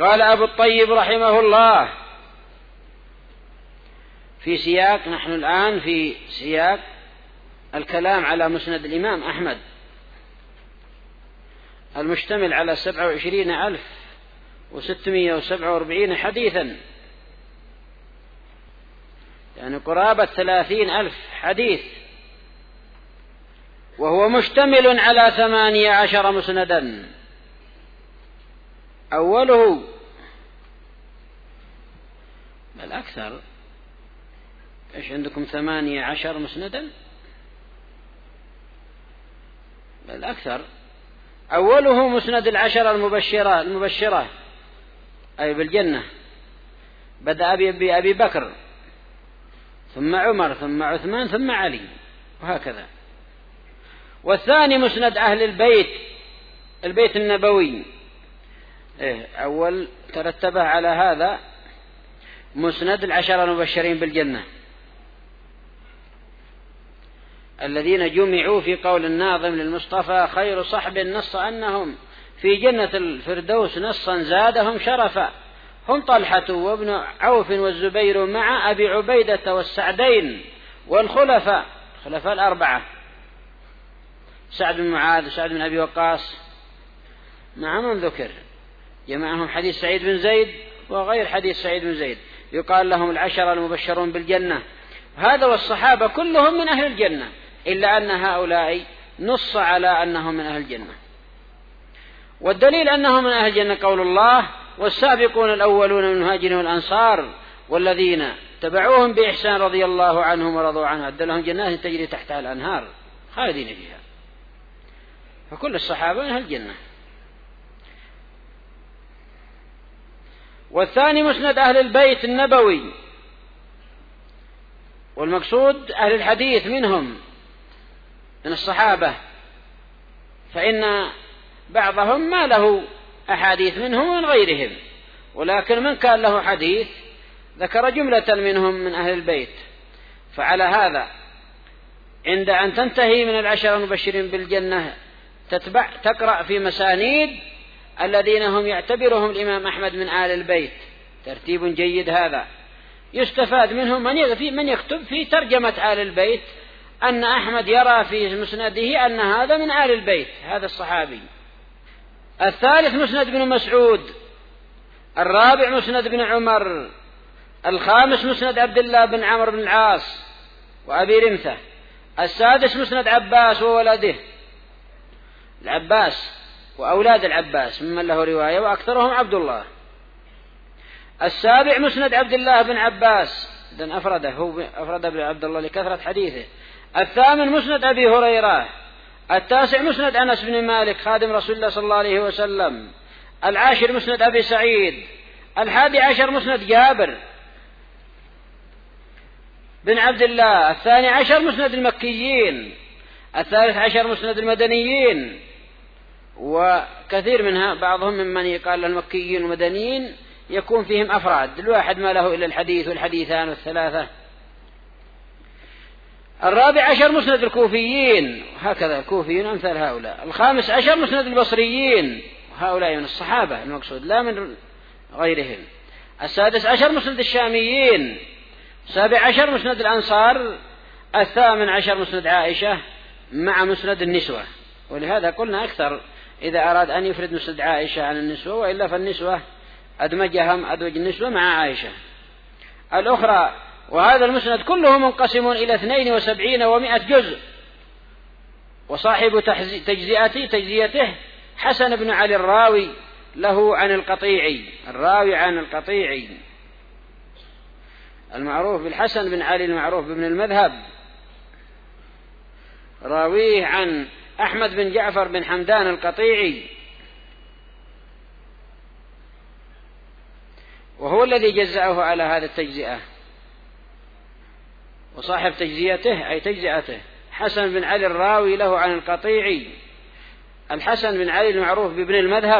قال أبو الطيب رحمه الله في سياق، نحن الآن في سياق الكلام على مسند الإمام أحمد المشتمل على 27,647 حديثا، يعني قرابة 30,000 حديث، وهو مشتمل على 18 مسندا. أوله بل أكثر، إيش عندكم 18 مسندا؟ بل أكثر. أوله مسند العشرة المبشرة أي بالجنة، بدأ بأبي بكر ثم عمر ثم عثمان ثم علي وهكذا. والثاني مسند أهل البيت النبوي، أول ترتبه على هذا مسند العشرة المبشرين بالجنة الذين جمعوا في قول الناظم للمصطفى: خير صحب نص أنهم في جنة الفردوس نصا زادهم شرفا، هم طلحة وابن عوف والزبير مع أبي عبيدة والسعدين والخلفاء الأربعة، سعد بن معاذ وسعد بن أبي وقاص مع من ذكر، جمعهم حديث سعيد بن زيد وغير حديث سعيد بن زيد، يقال لهم العشرة المبشرون بالجنة. هذا والصحابة كلهم من أهل الجنة، إلا أن هؤلاء نص على أنهم من أهل الجنة. والدليل أنهم من أهل الجنة قول الله: والسابقون الأولون من المهاجرين والأنصار والذين تبعوهم بإحسان رضي الله عنهم ورضوا عنه أعد لهم جنات تجري تحتها الأنهار خالدين فيها. فكل الصحابة من أهل الجنة. والثاني مسند أهل البيت النبوي، والمقصود أهل الحديث منهم من الصحابة، فإن بعضهم ما له أحاديث منهم ومن غيرهم، ولكن من كان له حديث ذكر جملة منهم من أهل البيت. فعلى هذا عند أن تنتهي من العشرة المبشرين بالجنة تقرأ في مسانيد الذين هم يعتبرهم الإمام أحمد من آل البيت، ترتيب جيد هذا. يستفاد منهم من يكتب في ترجمة آل البيت أن أحمد يرى في مسنده أن هذا من آل البيت، هذا الصحابي. الثالث مسند بن مسعود، الرابع مسند بن عمر، الخامس مسند عبد الله بن عمرو بن العاص وأبي رمثة، السادس مسند عباس وولده العباس وأولاد العباس ممن له رواية وأكثرهم عبد الله، السابع مسند عبد الله بن عباس إذن أفرد ابن عبد الله لكثرة حديثه، الثامن مسند أبي هريرة، التاسع مسند أنس بن مالك خادم رسول الله صلى الله عليه وسلم، العاشر مسند أبي سعيد، 11 مسند جابر بن عبد الله، 12 مسند المكيين، 13 مسند المدنيين. وكثير منها بعضهم ممن يقال المكيين والمدنيين يكون فيهم أفراد، الواحد ما له إلا الحديث والحديثان والثلاثة. 14 مسند الكوفيين، هكذا الكوفيين أمثال هؤلاء. 15 مسند البصريين، وهؤلاء من الصحابة المقصود لا من غيرهم. 16 مسند الشاميين، 17 مسند الأنصار، 18 مسند عائشة مع مسند النسوة. ولهذا قلنا أكثر إذا أراد أن يفرد مسند عائشة عن النسوة، وإلا فالنسوة أدمج النسوة مع عائشة الأخرى. وهذا المسند كله منقسم إلى 72 و100 جزء. وصاحب تجزيته حسن بن علي الراوي له عن القطيعي، الراوي عن القطيعي المعروف بالحسن بن علي المعروف بابن المذهب، راويه عن أحمد بن جعفر بن حمدان القطيعي، وهو الذي جزأه على هذا التجزئة. وصاحب تجزئته أي تجزئته حسن بن علي الراوي له عن القطيعي، الحسن بن علي المعروف بابن المذهب